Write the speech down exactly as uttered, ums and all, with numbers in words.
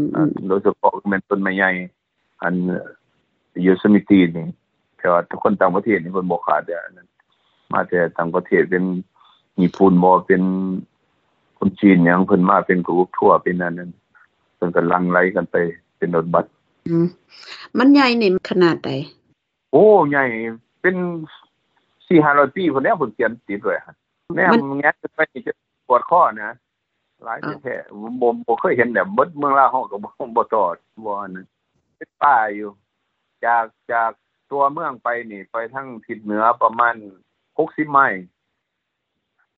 โดยเฉพาะแม่นต้นไม้ใหญ่อันยูสมิตีนี่แต่ว่าทุกคนต่างประเทศนี่เพิ่นบ่ขาดอันนั้นมาแต่ต่างประเทศเป็นญี่ปุ่นบ่เป็นคนจีนหยังเพิ่นมาเป็นกรุ๊ปทัวร์เป็นอันนั้นเพิ่นก็ลังไหลกันไปเป็นรถบัสอืมมันใหญ่นี่ขนาดใดโอ้ใหญ่เป็น สี่ห้าร้อย ปีพุ่นแล้วเพิ่นเขียนติดไว้หั่นแม่นแงะไปจะปวดคอนะหลายแท้ๆบ่บ่เคยเห็นแบบเบิดเมืองลาวเฮาก็บ่บ่ตอดบ่อันนั้นเป็นป่าอยู่จากจากตัวเมืองไปนี่ไปทางทิศเหนือประมาณหกสิบไมล์